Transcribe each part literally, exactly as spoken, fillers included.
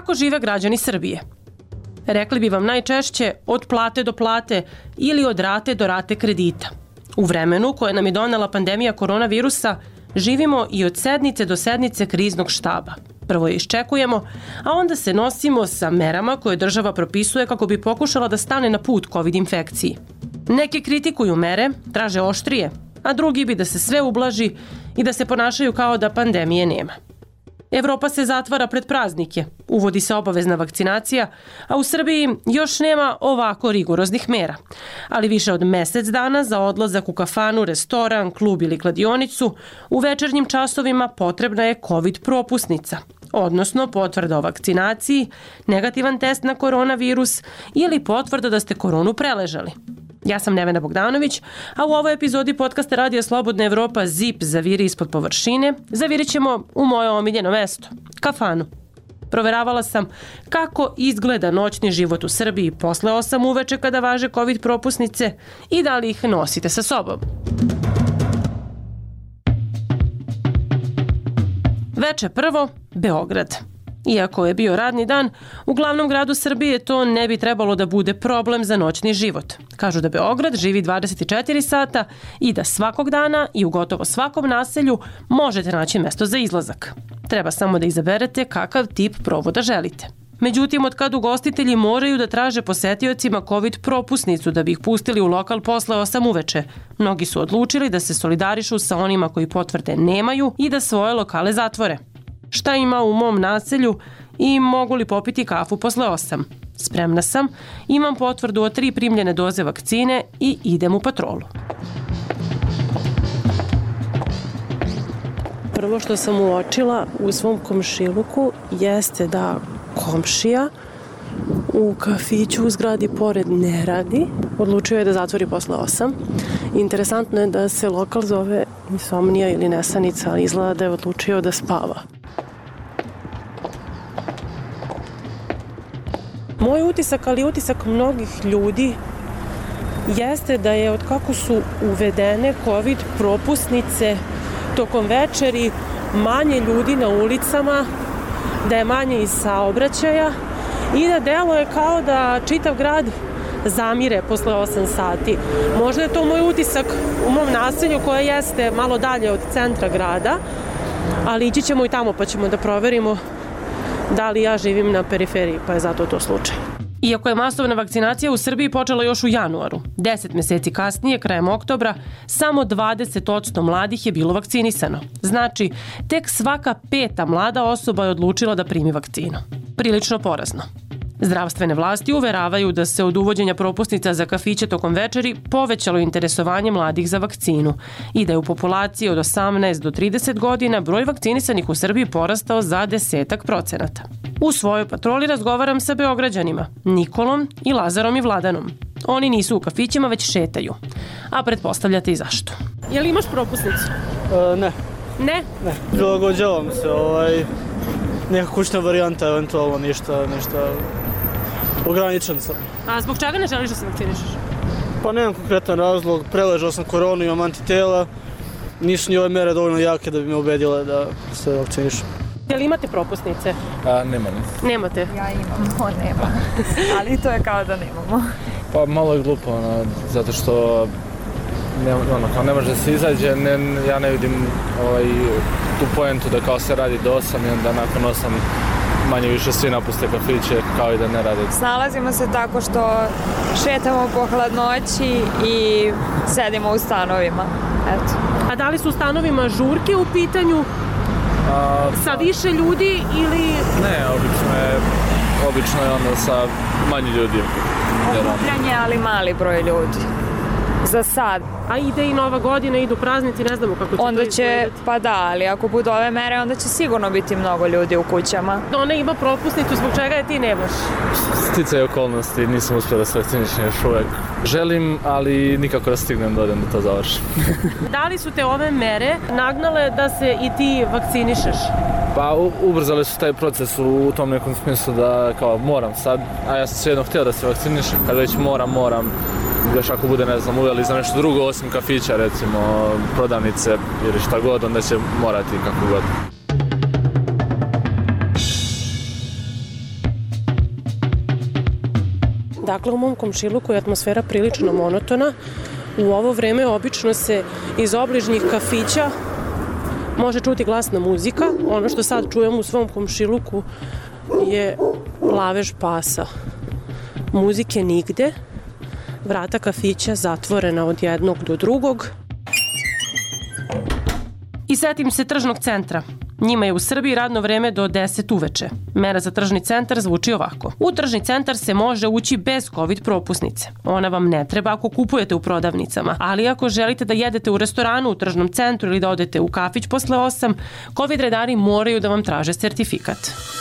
Kako žive građani Srbije? Rekli bi vam najčešće od plate do plate ili od rate do rate kredita. U vremenu koje nam je donela pandemija koronavirusa, živimo i od sednice do sednice kriznog štaba. Prvo je iščekujemo, a onda se nosimo sa merama koje država propisuje kako bi pokušala da stane na put COVID infekciji. Neki kritikuju mere, traže oštrije, a drugi bi da se sve ublaži i da se ponašaju kao da pandemije nema. Evropa se zatvara pred praznike, uvodi se obavezna vakcinacija, a u Srbiji još nema ovako rigoroznih mera. Ali više od mesec dana za odlazak u kafanu, restoran, klub ili kladionicu, u večernjim časovima potrebna je COVID propusnica, odnosno potvrda o vakcinaciji, negativan test na koronavirus ili potvrda da ste koronu preležali. Ja sam Nevena Bogdanović, a u ovoj epizodi podcasta Radija Slobodna Evropa Zip zaviri ispod površine, zavirit ćemo u moje omiljeno mesto, kafanu. Proveravala sam kako izgleda noćni život u Srbiji posle osam uveče kada važe COVID propusnice i da li ih nosite sa sobom. Veče prvo, Beograd. Iako je bio radni dan, u glavnom gradu Srbije to ne bi trebalo da bude problem za noćni život. Kažu da Beograd živi dvadeset četiri sata i da svakog dana i u gotovo svakom naselju možete naći mesto za izlazak. Treba samo da izaberete kakav tip provoda želite. Međutim, od kad ugostitelji moraju da traže posetiocima COVID propusnicu da bi ih pustili u lokal posle osam uveče, mnogi su odlučili da se solidarišu sa onima koji potvrde nemaju i da svoje lokale zatvore. Šta ima u mom naselju i mogu li popiti kafu posle osam? Spremna sam, imam potvrdu od tri primljene doze vakcine i idem u patrolu. Prvo što sam uočila u svom komšiluku jeste da komšija u kafiću u zgradi pored ne radi. Odlučio je da zatvori posle osam. Interesantno je da se lokal zove Insomnija ili Nesanica, ali izgleda da je odlučio da spava. Moj utisak, ali utisak mnogih ljudi, jeste da je od kako su uvedene COVID propusnice tokom večeri manje ljudi na ulicama, da je manje iz saobraćaja i da deluje kao da čitav grad zamire posle osam sati. Možda je to moj utisak u mom naselju koje jeste malo dalje od centra grada, ali ići ćemo i tamo pa ćemo da proverimo da li ja živim na periferiji, pa je zato to slučaj. Iako je masovna vakcinacija u Srbiji počela još u januaru, deset meseci kasnije, krajem oktobra, samo dvadeset posto mladih je bilo vakcinisano. Znači, tek svaka peta mlada osoba je odlučila da primi vakcinu. Prilično porazno. Zdravstvene vlasti uveravaju da se od uvođenja propusnica za kafiće tokom večeri povećalo interesovanje mladih za vakcinu i da je u populaciji od osamnaest do trideset godina broj vakcinisanih u Srbiji porastao za desetak procenata. U svojoj patroli razgovaram sa Beograđanima, Nikolom i Lazarom i Vladanom. Oni nisu u kafićima, već šetaju. A pretpostavljate i zašto. Je li imaš propusnicu? E, ne. Ne? Ne. Prilagođavam se, ovaj, neka kućna varijanta, eventualno ništa, ništa ograničen sam. A zbog čega ne želiš da se vakcinišeš? Pa nemam konkretan razlog, preležao sam koronu, imam antitela, nisu ni ove mere dovoljno jake da bi me ubedile da se vakcinišem. Je li imate propusnice? A, nema ne. Nemate? Ja imam, on nema. Ali to je kao da nemamo. Pa malo je glupo, ono, zato što ne, ono, kao ne može da se izađe, ne, ja ne vidim ovaj, tu poentu da kao se radi do osam i onda nakon osam manje više svi napuste kafiće kao i da ne rade. Snalazimo se tako što šetamo po hladnoći i sedimo u stanovima. Eto. A da li su u stanovima žurke u pitanju? A, sa više ljudi ili... Ne, obično je, obično je ono sa manje ljudi. Okupljanje, ali mali broj ljudi. Za sad. A ide i Nova godina, idu praznici, ne znamo kako će onda to će, izgledati. pa da, ali ako budu ove mere, onda će sigurno biti mnogo ljudi u kućama. Ona ima propusnicu, zbog čega je ti nemaš? Sticaj okolnosti, nisam uspio da se vakcinišem još uvek. Želim, ali nikako da stignem da odem da to završim. Da li su te ove mere nagnale da se i ti vakcinišeš? Pa ubrzali su taj proces u tom nekom smislu da kao moram sad, a ja sam svejedno htio da se vakcinišem, kad već moram, moram. Još ako bude, ne znam, uveli za nešto drugo osim kafića, recimo prodavnice ili šta god, onda će morati kako god. Dakle, u mom komšiluku je atmosfera prilično monotona. U ovo vreme obično se iz obližnjih kafića može čuti glasna muzika. Ono što sad čujem u svom komšiluku je lavež pasa. Muzike nigde. Vrata kafića zatvorena od jednog do drugog. I setim se tržnog centra. Njima je u Srbiji radno vreme do deset uveče. Mera za tržni centar zvuči ovako. U tržni centar se može ući bez COVID propusnice. Ona vam ne treba ako kupujete u prodavnicama, ali ako želite da jedete u restoranu u tržnom centru ili da odete u kafić posle osam, COVID redari moraju da vam traže sertifikat.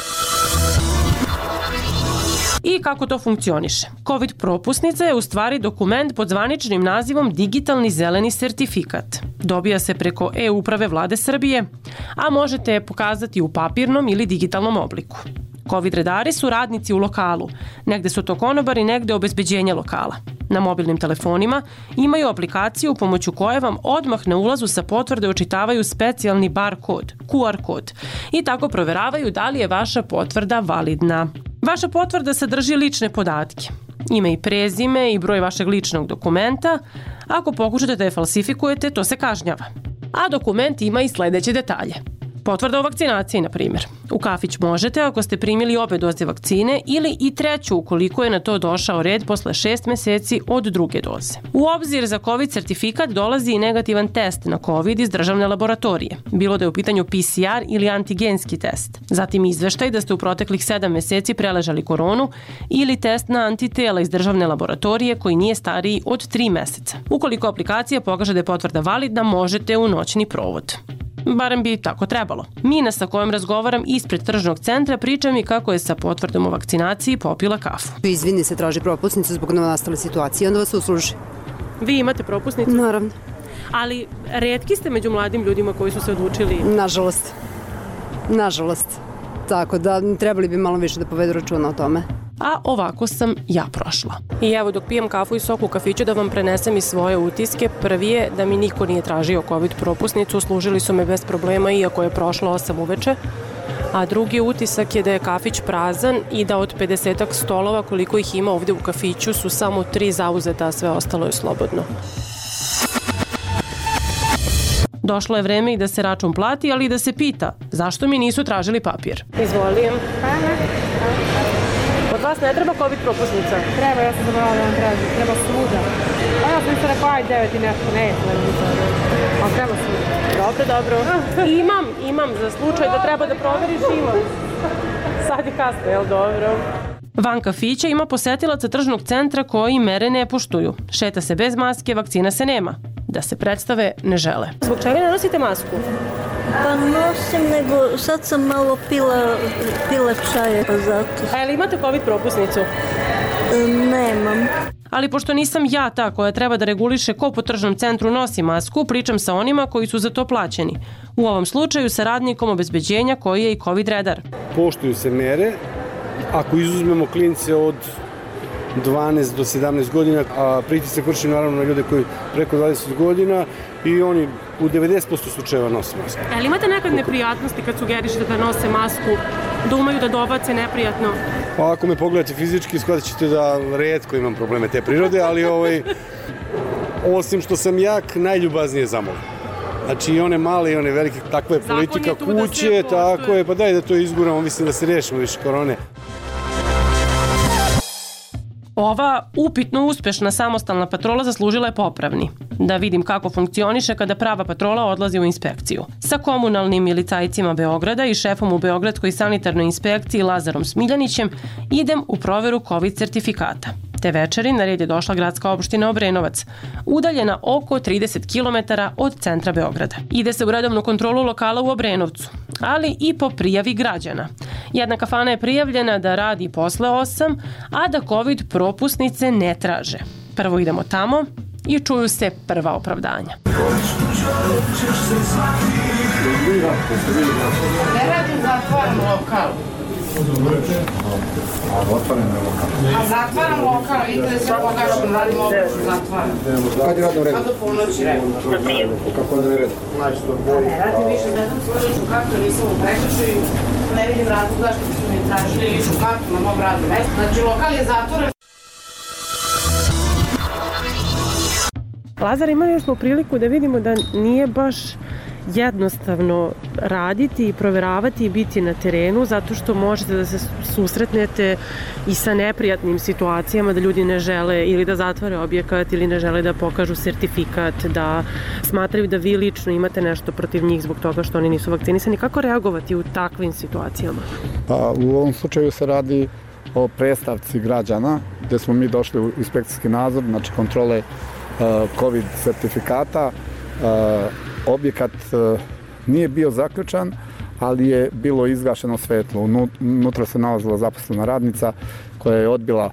I kako to funkcioniše? COVID propusnica je u stvari dokument pod zvaničnim nazivom Digitalni zeleni sertifikat. Dobija se preko e-uprave Vlade Srbije, a možete je pokazati u papirnom ili digitalnom obliku. COVID redari su radnici u lokalu. Negde su to konobari, negde obezbeđenje lokala. Na mobilnim telefonima imaju aplikaciju pomoću koje vam odmah na ulazu sa potvrde očitavaju specijalni bar kod, Q R kod, i tako proveravaju da li je vaša potvrda validna. Vaša potvrda sadrži lične podatke, ime i prezime i broj vašeg ličnog dokumenta. Ako pokušate da je falsifikujete, to se kažnjava. A dokument ima i sledeće detalje. Potvrda o vakcinaciji, na primjer. U kafić možete ako ste primili obe doze vakcine ili i treću ukoliko je na to došao red posle šest meseci od druge doze. U obzir za COVID sertifikat dolazi i negativan test na COVID iz državne laboratorije, bilo da je u pitanju P C R ili antigenski test. Zatim izveštaj da ste u proteklih sedam meseci preležali koronu ili test na antitela iz državne laboratorije koji nije stariji od tri meseca. Ukoliko aplikacija pokaže da je potvrda validna, možete u noćni provod. Barem bi tako trebalo. Mina sa kojom razgovaram ispred tržnog centra priča mi kako je sa potvrdom o vakcinaciji popila kafu. Izvini se, traži propusnicu zbog novonastale situacije, onda vas usluži. Vi imate propusnicu? Naravno. Ali retki ste među mladim ljudima koji su se odlučili? Nažalost. Nažalost. Tako da trebali bi malo više da povedu računa o tome. A ovako sam ja prošla. I evo, dok pijem kafu i sok u kafiću, da vam prenesem i svoje utiske. Prvi je da mi niko nije tražio COVID propusnicu, služili su me bez problema iako je prošlo osam uveče. A drugi utisak je da je kafić prazan i da od pedesetak stolova koliko ih ima ovde u kafiću su samo tri zauzeta, a sve ostalo je slobodno. Došlo je vreme i da se račun plati, ali i da se pita zašto mi nisu tražili papir. Izvolim. Od vas ne treba COVID propusnica? Treba, ja sam zaboravila da vam tražim. Treba svuda. A ja sam isto rekao, aj devet i nešto, ne, ali treba svuda. Dobro, dobro. Imam, imam za slučaj da treba da proveriš, imam. Sad je kasno, jel dobro? Van kafića ima posetilaca tržnog centra koji mere ne poštuju. Šeta se bez maske, vakcina se nema. Da se predstave ne žele. Zbog čega ne nosite masku? Pa nosim, nego sad sam malo pila, pila čaje, pa zato. A je li imate COVID propusnicu? Nemam. Ali pošto nisam ja ta koja treba da reguliše ko po tržnom centru nosi masku, pričam sa onima koji su za to plaćeni. U ovom slučaju sa radnikom obezbeđenja koji je i COVID redar. Poštuju se mere, ako izuzmemo klince od dvanaest do sedamnaest godina, a pritisak vrši naravno na ljude koji preko dvadeset godina i oni u devedeset posto slučajeva nose masku. Ali imate nekad neprijatnosti kad sugerišete da nose masku, da umeju da dobace neprijatno? Pa ako me pogledate fizički, shvatit ćete da retko imam probleme te prirode, ali ovaj, osim što sam jak, najljubaznije zamolim. Znači i one male i one velike, takva je politika kuće, tako je, pa daj da to izguramo, mislim da se rešimo više korone. Ova upitno uspešna samostalna patrola zaslužila je popravni. Da vidim kako funkcioniše kada prava patrola odlazi u inspekciju. Sa komunalnim milicajcima Beograda i šefom u Beogradskoj sanitarnoj inspekciji Lazarom Smiljanićem idem u proveru COVID sertifikata. Te večeri na red je došla gradska opština Obrenovac, udaljena oko trideset kilometara od centra Beograda. Ide se u redovnu kontrolu lokala u Obrenovcu, ali i po prijavi građana. Jedna kafana je prijavljena da radi posle osam, a da COVID propusnice ne traže. Prvo idemo tamo i čuju se prva opravdanja. Ne radim zatvaram lokal. A otvaram je lokal? A zatvaram lokal, idete se pogašam, radim ovdje, zatvaram. Kad je radno vreme? Kad do polnoći redno. Kako je red? Ne radim više, ne znam služaču kartu, nisam u prekršaju, ne vidim razloga što su mi tražili ličnu kartu na mom radnom mestu. Znači, lokal je zatvoren. Lazar, imali smo priliku da vidimo da nije baš jednostavno raditi i proveravati i biti na terenu, zato što možete da se susretnete i sa neprijatnim situacijama, da ljudi ne žele ili da zatvore objekat ili ne žele da pokažu sertifikat, da smatraju da vi lično imate nešto protiv njih zbog toga što oni nisu vakcinisani. Kako reagovati u takvim situacijama? Pa u ovom slučaju se radi o predstavci građana, gde smo mi došli u inspekcijski nadzor, znači kontrole uh, COVID sertifikata. Uh, objekat uh, nije bio zaključan, ali je bilo izgašeno svetlo. Unutra se nalazila zaposlena radnica koja je odbila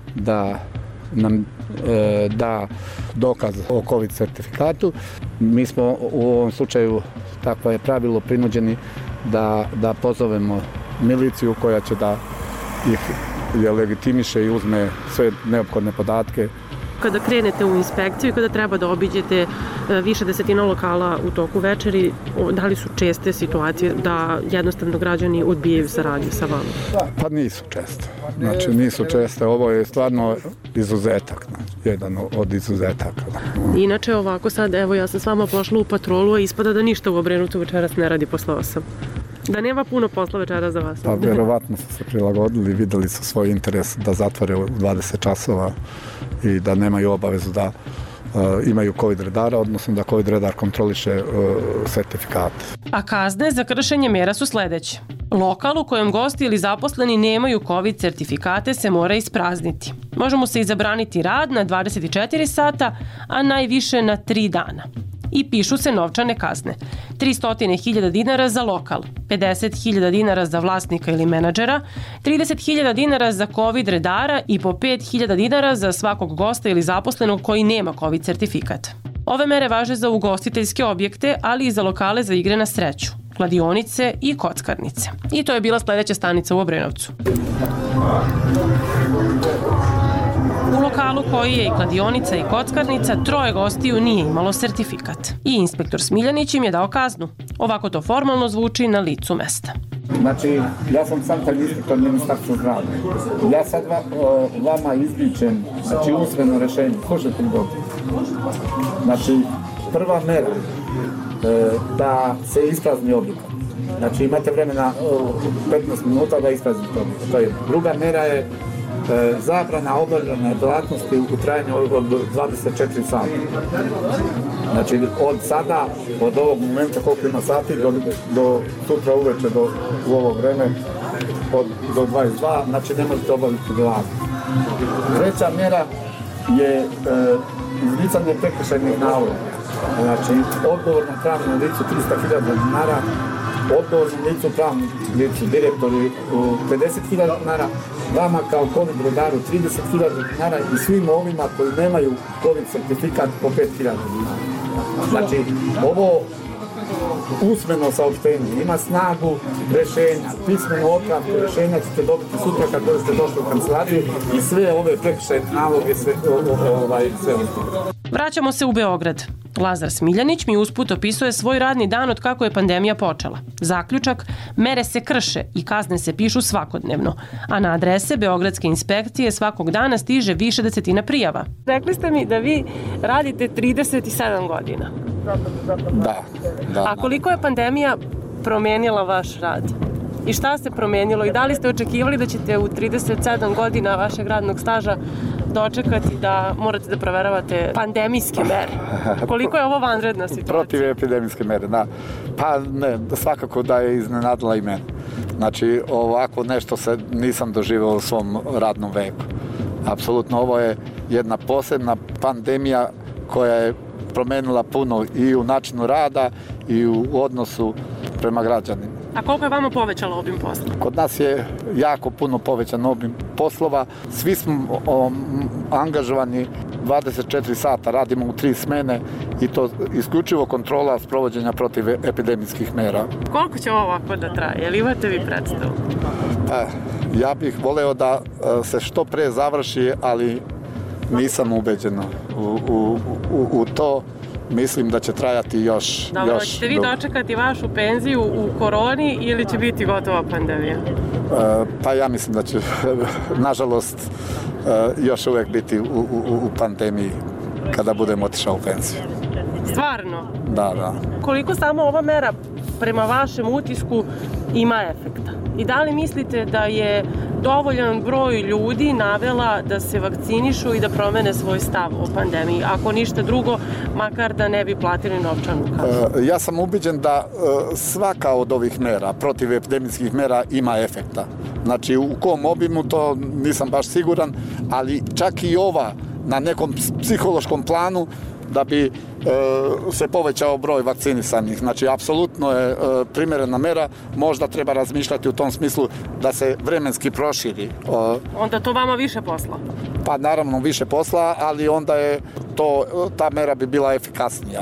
da nam uh, da dokaz o COVID sertifikatu. Mi smo u ovom slučaju, takvo je pravilo, prinuđeni da, da pozovemo miliciju koja će da ih je legitimiše i uzme sve neophodne podatke. Kada krenete u inspekciju i kada treba da obiđete više desetina lokala u toku večeri, da li su česte situacije da jednostavno građani odbijaju saradnju sa vama? Pa nisu česte. Znači nisu česte. Ovo je stvarno izuzetak. Znači, jedan od izuzetaka. Inače ovako sad, evo ja sam s vama pošla u patrolu, a ispada da ništa u Obrenovcu večeras ne radi posle osam. Da nema puno posla večera za vas. Pa verovatno su se prilagodili, videli su svoj interes da zatvore u dvadeset časova i da nemaju obavezu da uh, imaju COVID redara, odnosno da COVID redar kontroliše uh, sertifikate. A kazne za kršenje mera su sledeće. Lokal u kojem gosti ili zaposleni nemaju COVID sertifikate se mora isprazniti. Može mu se i zabraniti rad na dvadeset četiri sata, a najviše na tri dana. I pišu se novčane kazne. tristo hiljada dinara za lokal, pedeset hiljada dinara za vlasnika ili menadžera, trideset hiljada dinara za COVID redara i po pet hiljada dinara za svakog gosta ili zaposlenog koji nema COVID sertifikat. Ove mere važe za ugostiteljske objekte, ali i za lokale za igre na sreću, kladionice i kockarnice. I to je bila sledeća stanica u Obrenovcu. U lokalu koji je i kladionica i kockarnica, troje gostiju nije imalo sertifikat. I inspektor Smiljanić im je dao kaznu. Ovako to formalno zvuči na licu mesta. Znači, ja sam sanitarni inspektor Ministarstva zdravlja. Ja sad va, o, vama izričem, znači usmeno rešenje. Slušajte mi dobro. Znači, prva mera e, da se isprazni objekat. Znači, imate vremena petnaest minuta da ispraznite objekat. To je. Druga mera je E, zabrana obavljanja delatnosti u trajanju od dvadeset četiri sata. Znači od sada, od ovog momenta koliko ima sati do, do sutra uveče, do u ovo vreme od, do dvadeset dva, znači ne možete obaviti delatnost. Treća mjera je e, izricanje prekršajnih naloga. Znači odgovorno pravno licu trista hiljada dinara, odgovornom licu, pravnom licu, direktori pedeset hiljada dinara, vama kao COVID redaru trideset hiljada dinara i svim ovima koji nemaju COVID sertifikat po pet hiljada dinara. Znači, ovo usmeno saopštenje ima snagu rešenja, pismeno otpravku rešenja ćete dobiti sutra kad ste došli u kancelariju i sve ove prekršajne naloge sve, ovaj, sve ostalo. Vraćamo se u Beograd. Lazar Smiljanić mi usput opisuje svoj radni dan od kako je pandemija počela. Zaključak, mere se krše i kazne se pišu svakodnevno, a na adrese Beogradske inspekcije svakog dana stiže više desetina prijava. Rekli ste mi da vi radite trideset sedam godina. Da, da. A koliko je pandemija promenila vaš rad? I šta se promenilo i da li ste očekivali da ćete u trideset sedam godina vašeg radnog staža dočekati da morate da proveravate pandemijske mere? Koliko je ovo vanredna situacija? Protiv epidemijske mere, da. Pa ne, svakako da je iznenadila i mene. Znači, ovako nešto se nisam doživao u svom radnom veku. Apsolutno, ovo je jedna posebna pandemija koja je promenila puno i u načinu rada i u odnosu prema građanima. A koliko je vama povećalo obim posla? Kod nas je jako puno povećan obim poslova. Svi smo o, angažovani dvadeset četiri sata, radimo u tri smene i to isključivo kontrola sprovođenja protiv epidemijskih mera. Koliko će ovo ovako da traje? Jel imate vi predstavu? Pa, ja bih voleo da se što pre završi, ali nisam ubeđen u, u, u, u to. Mislim da će trajati još... Dobro, još ćete vi dočekati vašu penziju u koroni ili će biti gotova pandemija? Uh, pa ja mislim da će, nažalost, uh, još uvek biti u, u, u pandemiji. kada budem otišao u penziju. Stvarno? Da, da. Koliko samo ova mera prema vašem utisku ima efekta? I da li mislite da je dovoljan broj ljudi navela da se vakcinišu i da promene svoj stav o pandemiji? Ako ništa drugo, makar da ne bi platili novčanu kaznu. Ja sam ubiđen da svaka od ovih mera, protivepidemijskih mera, ima efekta. Znači, u kom obimu, to nisam baš siguran, ali čak i ova na nekom psihološkom planu da bi e, se povećao broj vakcinisanih. Znači, apsolutno je e, primjerena mera. Možda treba razmišljati u tom smislu da se vremenski proširi. O, onda to vama više posla? Pa naravno više posla, ali onda je to, ta mera bi bila efikasnija.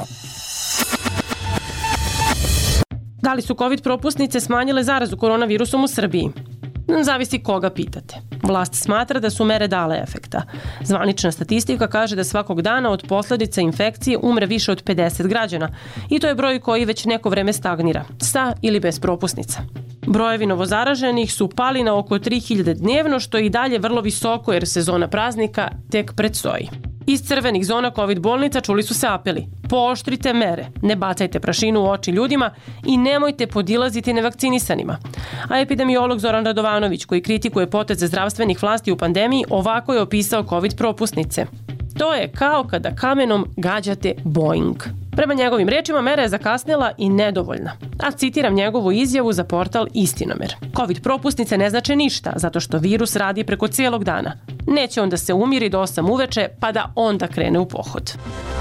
Da li su COVID propusnice smanjile zarazu koronavirusom u Srbiji? Zavisi koga pitate. Vlast smatra da su mere dale efekta. Zvanična statistika kaže da svakog dana od posljedica infekcije umre više od pedeset građana i to je broj koji već neko vreme stagnira, sa ili bez propusnica. Brojevi novozaraženih su pali na oko tri hiljade dnevno, što je i dalje vrlo visoko jer sezona praznika tek predstoji. Iz crvenih zona COVID bolnica čuli su se apeli: pooštrite mere, ne bacajte prašinu u oči ljudima i nemojte podilaziti nevakcinisanima. A epidemiolog Zoran Radovanović, koji kritikuje poteze zdravstvenih vlasti u pandemiji, ovako je opisao COVID propusnice. To je kao kada kamenom gađate Boeing. Prema njegovim rečima, mera je zakasnila i nedovoljna. A citiram njegovu izjavu za portal Istinomer. COVID propusnice ne znače ništa, zato što virus radi preko cijelog dana. Neće onda se umiri do osam uveče, pa da onda krene u pohod.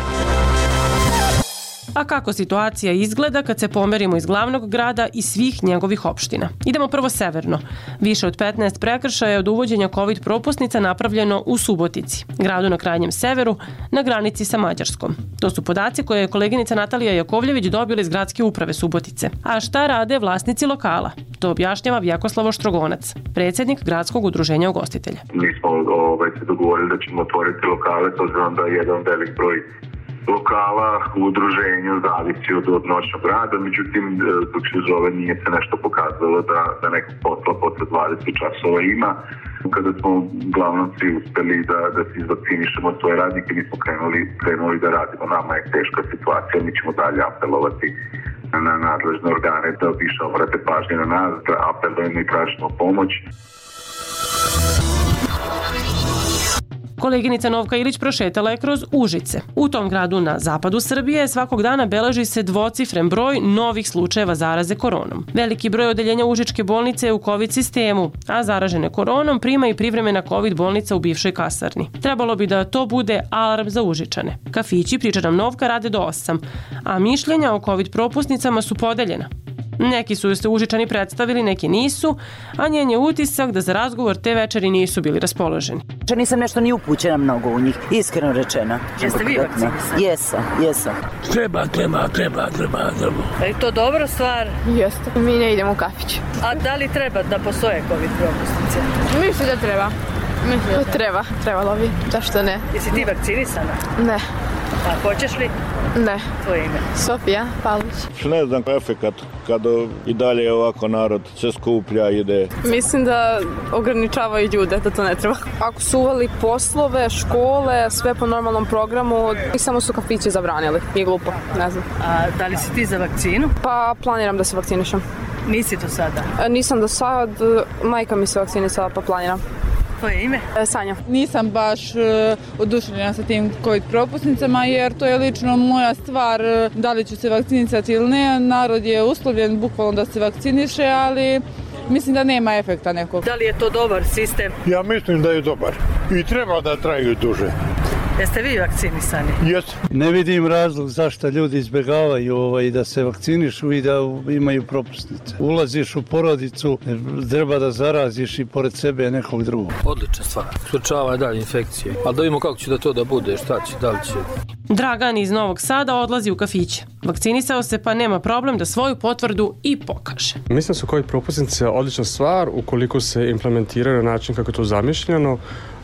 A kako situacija izgleda kad se pomerimo iz glavnog grada i svih njegovih opština? Idemo prvo severno. Više od petnaest prekršaja je od uvođenja COVID propusnica napravljeno u Subotici, gradu na krajnjem severu, na granici sa Mađarskom. To su podaci koje je koleginica Natalija Jakovljević dobila iz gradske uprave Subotice. A šta rade vlasnici lokala? To objašnjava Vjekoslav Oštrogonac, predsjednik gradskog udruženja ugostitelja. Mi smo ovaj, se dogovorili da ćemo otvoriti lokale, to znam da je jedan velik broj lokala u udruženju zavisi od, od noćnog rada, međutim dok se zove nije se nešto pokazalo da, da nekog posla posle dvadeset časova ima. Kada smo uglavnom svi uspeli da, da se izvakcinišemo svoje radnike, mi smo krenuli, krenuli da radimo. Nama je teška situacija, mi ćemo dalje apelovati na nadležne organe da više obrate pažnje na nas, da apelujemo i tražimo pomoć. Koleginica Novka Ilić prošetala je kroz Užice. U tom gradu na zapadu Srbije svakog dana beleži se dvocifren broj novih slučajeva zaraze koronom. Veliki broj odeljenja Užičke bolnice je u COVID sistemu, a zaražene koronom prima i privremena COVID bolnica u bivšoj kasarni. Trebalo bi da to bude alarm za Užičane. Kafići, priča nam Novka, rade do osam, a mišljenja o COVID propusnicama su podeljena. Neki su se Užičani predstavili, neki nisu, a njen je utisak da za razgovor te večeri nisu bili raspoloženi. Nisam nešto ni upućena mnogo u njih, iskreno rečeno. Jeste vi vakcinisani? Jesam, jesam. Treba, treba, treba, treba, treba. Je to dobra stvar? Jeste. Mi ne idemo u kafić. A da li treba da postoje COVID propusnice? Mislim da treba. Mislim da treba. Trebalo bi. Zašto ne? Jesi ti vakcinisana? Ne. A hoćeš li? Ne. Tvoje ime? Sofija Pavlović. Ne znam efekat kada i dalje ovako narod se skuplja, ide. Mislim da ograničavaju ljude, da to ne treba. Ako su uveli poslove, škole, sve po normalnom programu, i samo su kafići zabranili. Nije glupo, ne znam. A da li si ti za vakcinu? Pa planiram da se vakcinišem. Nisi do sada? Nisam do sad, majka mi se vakcinisala pa planiram. Tvoje ime? Sanja. Nisam baš uh, oduševljena sa tim COVID propusnicama jer to je lično moja stvar da li ću se vakcinisati ili ne. Narod je uslovljen bukvalno da se vakciniše, ali mislim da nema efekta nekog. Da li je to dobar sistem? Ja mislim da je dobar i treba da traju duže. Jeste vi vakcinisani? Jesam. Ne vidim razlog zašto ljudi izbjegavaju ovaj, da se vakcinišu i da imaju propusnice. Ulaziš u porodicu, treba da zaraziš i pored sebe nekog drugog. Odlična stvar. Sprečava dalje infekcije. Ali da vidimo kako će da to da bude, šta će, da li će. Dragan iz Novog Sada odlazi u kafiće. Vakcinisao se pa nema problem da svoju potvrdu i pokaže. Mislim da su COVID propusnice odlična stvar ukoliko se implementiraju na način kako je to zamišljeno.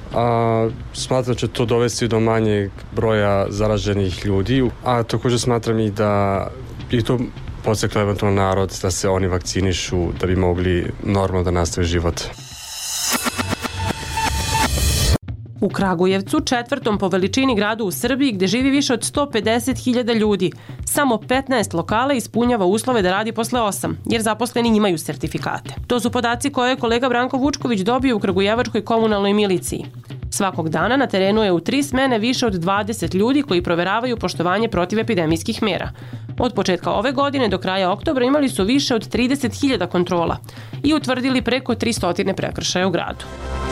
A, smatram da će to dovesti do manjeg broja zaraženih ljudi, a također smatram i da je to podstaklo eventualno narod da se oni vakcinišu da bi mogli normalno da nastave život. U U Kragujevcu, četvrtom po veličini gradu u Srbiji gde živi više od sto pedeset hiljada ljudi, samo petnaest lokala ispunjava uslove da radi posle osam, jer zaposleni imaju sertifikate. To su podaci koje je kolega Branko Vučković dobio u Kragujevačkoj komunalnoj miliciji. Svakog dana na terenu je u tri smene više od dvadeset ljudi koji proveravaju poštovanje protivepidemijskih mera. Od početka ove godine do kraja oktobra imali su više od trideset hiljada kontrola i utvrdili preko tristo prekršaja u gradu.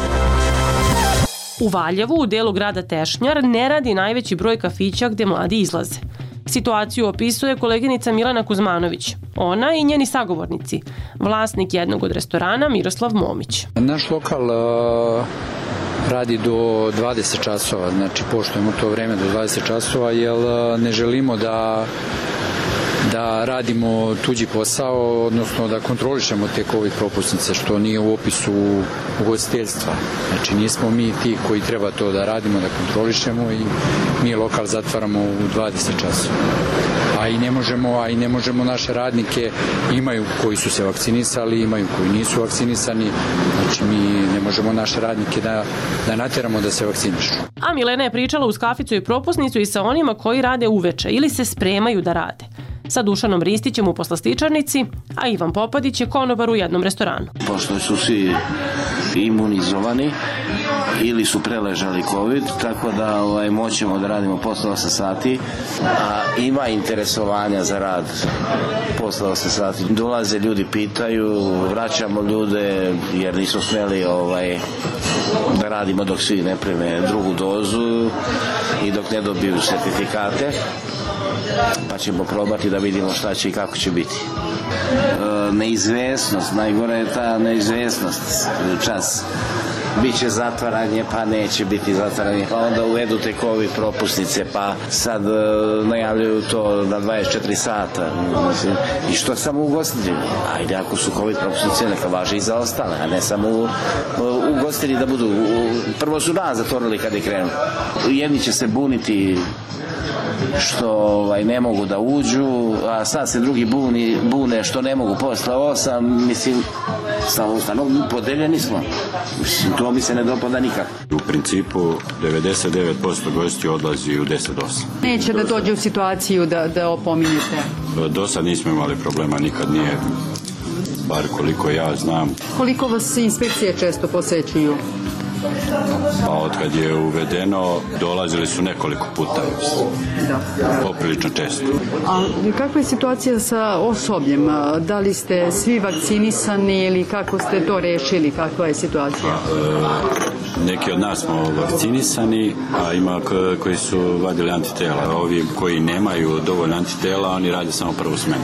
U Valjevu, u delu grada Tešnjar, ne radi najveći broj kafića gde mladi izlaze. Situaciju opisuje koleginica Milana Kuzmanović. Ona i njeni sagovornici, vlasnik jednog od restorana Miroslav Momić. Naš lokal uh, radi do dvadeset časova, znači poštujemo to vreme do dvadeset časova, jer uh, ne želimo da da radimo tuđi posao, odnosno da kontrolišemo te COVID propusnice, što nije u opisu ugostiteljstva. Znači nismo mi ti koji treba to da radimo, da kontrolišemo i mi lokal zatvaramo u dvadeset časova. A i ne možemo, a i ne možemo naše radnike, imaju koji su se vakcinisali, imaju koji nisu vakcinisani, znači mi ne možemo naše radnike da, da nateramo da se vakcinišu. A Milena je pričala uz kaficu i propusnicu i sa onima koji rade uveče ili se spremaju da rade. Sa Dušanom Ristićem u poslastičarnici, a Ivan Popadić je konobar u jednom restoranu. Pošto su svi imunizovani ili su preležali COVID, tako da ovaj, moćemo da radimo posle osam sati, a ima interesovanja za rad posle osam sati. Dolaze ljudi, pitaju, vraćamo ljude jer nisu smeli ovaj, da radimo dok svi ne prime drugu dozu i dok ne dobiju sertifikate. Pa ćemo probati da vidimo šta će i kako će biti. E, neizvesnost, najgore je ta neizvesnost čas. Biće zatvaranje, pa neće biti zatvaranje, pa onda uvedu te COVID propusnice, pa sad e, najavljaju to na dvadeset četiri sata. Mislim, i što samo ugostitelji? Ajde, ako su COVID propusnice, neka važe i za ostale, a ne samo u, u, ugostitelji da budu. U, prvo su nas zatvorili kad je krenu. Jedni će se buniti što ovaj, ne mogu da uđu, a sad se drugi buni, bune što ne mogu posle osam, mislim, samo ustano, podeljeni smo. Mislim, to mi se ne dopada nikako. U principu devedeset devet posto gosti odlazi u deset osam. Neće da dođe u situaciju da, da opominjete? Do sad nismo imali problema, nikad nije, bar koliko ja znam. Koliko vas inspekcije često posećuju? Pa od kad je uvedeno, dolazili su nekoliko puta. Da. Poprilično često. A kakva je situacija sa osobljem? Da li ste svi vakcinisani ili kako ste to rešili? Kakva je situacija? E, neki od nas smo vakcinisani, a ima koji su vadili antitela. Ovi koji nemaju dovoljno antitela, oni rade samo prvu smenu.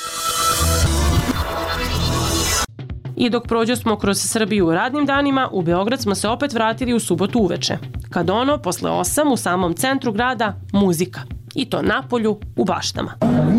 I dok prođo smo kroz Srbiju u radnim danima, u Beograd smo se opet vratili u subotu uveče. Kad ono, posle osam, u samom centru grada, muzika. I to napolju, u baštama.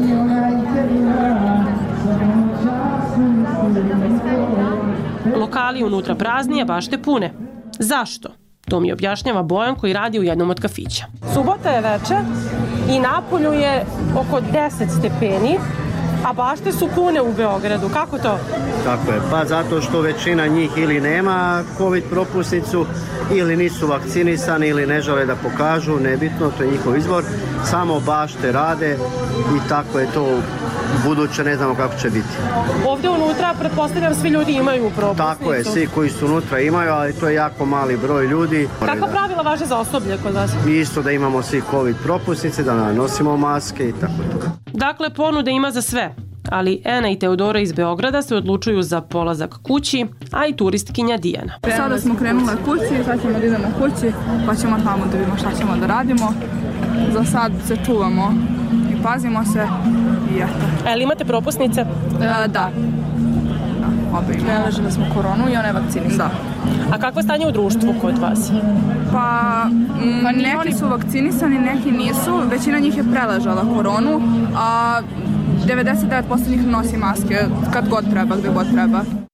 Lokali unutra prazni, a bašte pune. Zašto? To mi objašnjava Bojan koji radi u jednom od kafića. Subota je večer i napolju je oko deset stepeni. A bašte su pune u Beogradu. Kako to? Tako je, pa zato što većina njih ili nema COVID propusnicu ili nisu vakcinisani ili ne žele da pokažu, nebitno, to je njihov izbor. Samo bašte rade i tako je to buduće, ne znamo kako će biti. Ovdje unutra, pretpostavljam, svi ljudi imaju propusnicu. Tako je, svi koji su unutra imaju, ali to je jako mali broj ljudi. Kakva pravila važe za osoblje kod vas? Isto da imamo svi COVID propusnice, da nosimo maske i tako to. Dakle, ponude ima za sve. Ali Ena i Teodora iz Beograda se odlučuju za polazak kući, a i turistkinja Dijana. Sada smo krenule kući, sad ćemo da idemo kući, pa ćemo tamo da vidimo šta ćemo da radimo. Za sad se čuvamo i pazimo se i eto. A li imate propusnice? E, da. Da, obe imamo. Preležili smo koronu i one vakcinisane. Da. A kakvo je stanje u društvu kod vas? Pa, m, pa neki su vakcinisani, neki nisu. Većina njih je preležala koronu, a devedeset devet posto njih nosi maske kad god treba, gde god treba.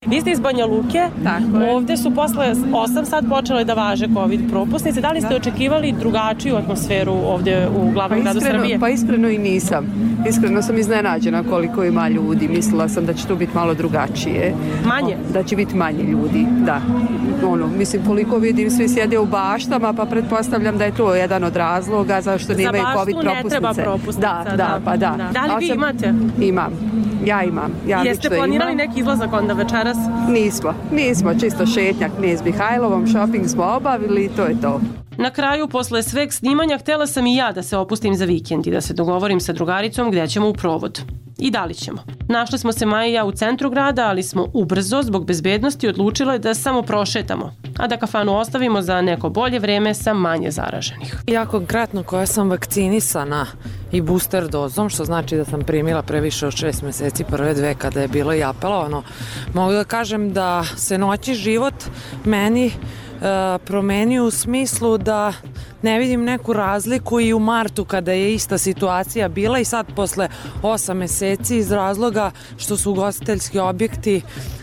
Vi ste iz Banja Luke, ovde su posle osam sad počele da važe COVID propusnice. Da li ste očekivali drugačiju atmosferu ovde u glavnom gradu Srbije? Pa iskreno i nisam. Iskreno sam iznenađena koliko ima ljudi. Mislila sam da će tu biti malo drugačije. Manje? Da će biti manje ljudi, da. Ono, mislim, koliko vidim, svi sjede u baštama, pa pretpostavljam da je to jedan od razloga zašto nemaju COVID propusnice. Za baštu ne treba propusnica. Da, da, pa da. Da li vi sam, imate? Imam. Ja imam. Ja Jeste planirali imam. neki izlazak onda večeras? Nismo. Nismo. Čisto šetnjak Knez Mihajlovom, shopping smo obavili i to je to. Na kraju, posle sveg snimanja, htjela sam i ja da se opustim za vikend i da se dogovorim sa drugaricom gdje ćemo u provod. I da li ćemo. Našli smo se Maja i ja u centru grada, ali smo ubrzo, zbog bezbednosti, odlučile da samo prošetamo, a da kafanu ostavimo za neko bolje vreme sa manje zaraženih. Ja konkretno koja sam vakcinisana i booster dozom, što znači da sam primila previše od šest meseci prve dve kada je bilo i apelovano, mogu da kažem da se noći život meni promenio u smislu da ne vidim neku razliku i u martu kada je ista situacija bila i sad posle osam meseci iz razloga što su ugostiteljski objekti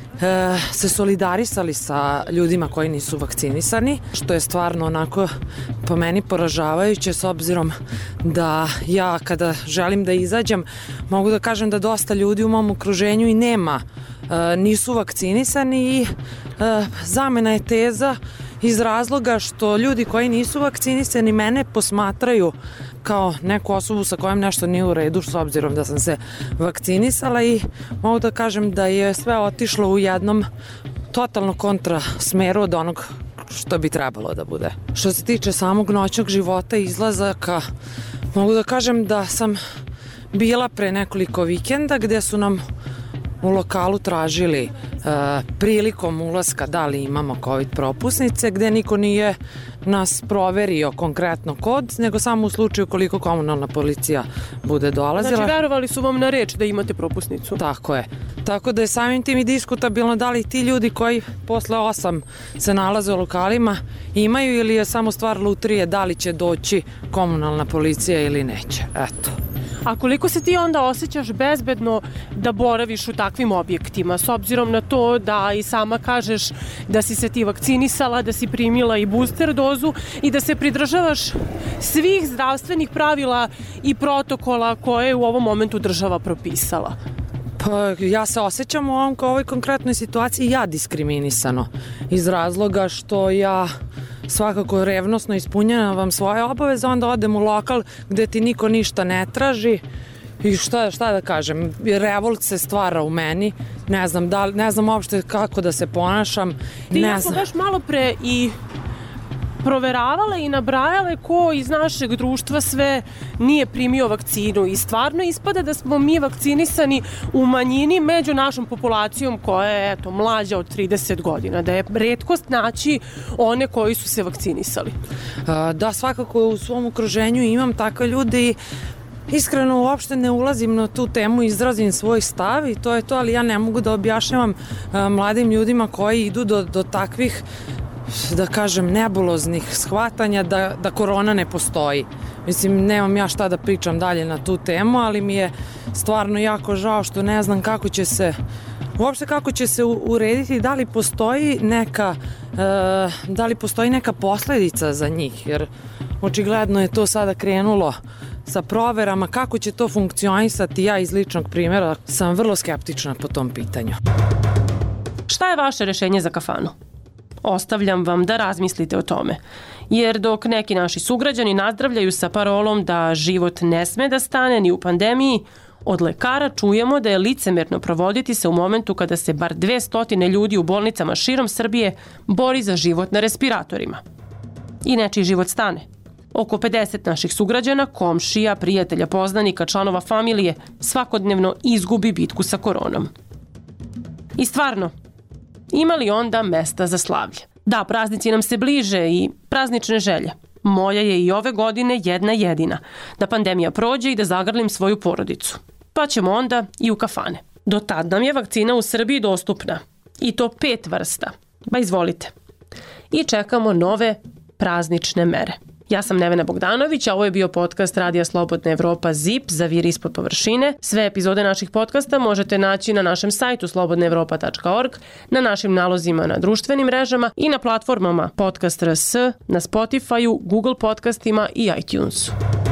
se solidarisali sa ljudima koji nisu vakcinisani, što je stvarno onako po meni poražavajuće s obzirom da ja kada želim da izađem mogu da kažem da dosta ljudi u mom okruženju i nema, nisu vakcinisani i zamena je teza iz razloga što ljudi koji nisu vakcinisani mene posmatraju kao neku osobu sa kojom nešto nije u redu s obzirom da sam se vakcinisala i mogu da kažem da je sve otišlo u jednom totalno kontra smeru od onog što bi trebalo da bude. Što se tiče samog noćnog života i izlazaka, mogu da kažem da sam bila pre nekoliko vikenda gdje su nam u lokalu tražili uh, prilikom ulaska da li imamo COVID propusnice, gdje niko nije nas proverio konkretno kod, nego samo u slučaju koliko komunalna policija bude dolazila. Znači, verovali su vam na reč da imate propusnicu? Tako je. Tako da je samim tim i diskutabilno da li ti ljudi koji posle osam se nalaze u lokalima imaju ili je samo stvar lutrije da li će doći komunalna policija ili neće. Eto. A koliko se ti onda osjećaš bezbedno da boraviš u takvim objektima, s obzirom na to da i sama kažeš da si se ti vakcinisala, da si primila i booster dozu i da se pridržavaš svih zdravstvenih pravila i protokola koje je u ovom momentu država propisala? Pa ja se osjećam u ovom, ovoj konkretnoj situaciji ja diskriminisano iz razloga što ja svakako revnosno ispunjavam svoje obaveze, onda odem u lokal gdje ti niko ništa ne traži i šta, šta da kažem, revolt se stvara u meni, ne znam, da, ne znam uopšte kako da se ponašam. Ti ja smo baš malo pre i proveravale i nabrajale ko iz našeg društva sve nije primio vakcinu i stvarno ispada da smo mi vakcinisani u manjini među našom populacijom koja je eto, mlađa od trideset godina, da je retkost naći one koji su se vakcinisali. Da, svakako u svom okruženju imam takve ljude i iskreno uopšte ne ulazim na tu temu, izrazim svoj stav i to je to, ali ja ne mogu da objašnjavam mladim ljudima koji idu do, do takvih, da kažem, nebuloznih shvatanja da, da korona ne postoji. Mislim, nemam ja šta da pričam dalje na tu temu, ali mi je stvarno jako žao što ne znam kako će se, uopšte kako će se urediti, da li postoji neka, e, da li postoji neka posledica za njih, jer očigledno je to sada krenulo sa proverama, kako će to funkcionisati, ja iz ličnog primjera sam vrlo skeptična po tom pitanju. Šta je vaše rješenje za kafanu? Ostavljam vam da razmislite o tome. Jer dok neki naši sugrađani nazdravljaju sa parolom da život ne sme da stane ni u pandemiji, od lekara čujemo da je licemerno provoditi se u momentu kada se bar dvesta ljudi u bolnicama širom Srbije bori za život na respiratorima. I nečiji život stane. Oko pedeset naših sugrađana, komšija, prijatelja, poznanika, članova familije svakodnevno izgubi bitku sa koronom. I stvarno, ima li onda mesta za slavlje? Da, praznici nam se bliže i praznične želje. Moja je i ove godine jedna jedina, da pandemija prođe i da zagrlim svoju porodicu. Pa ćemo onda i u kafane. Do tad nam je vakcina u Srbiji dostupna. I to pet vrsta. Ba izvolite. I čekamo nove praznične mere. Ja sam Nevena Bogdanović, a ovo je bio podcast Radija Slobodna Evropa ZIP za Vir ispod površine. Sve epizode naših podcasta možete naći na našem sajtu slobodna evropa tačka org, na našim nalozima na društvenim mrežama i na platformama Podcast R S, na Spotifyu, Google podcastima i iTunesu.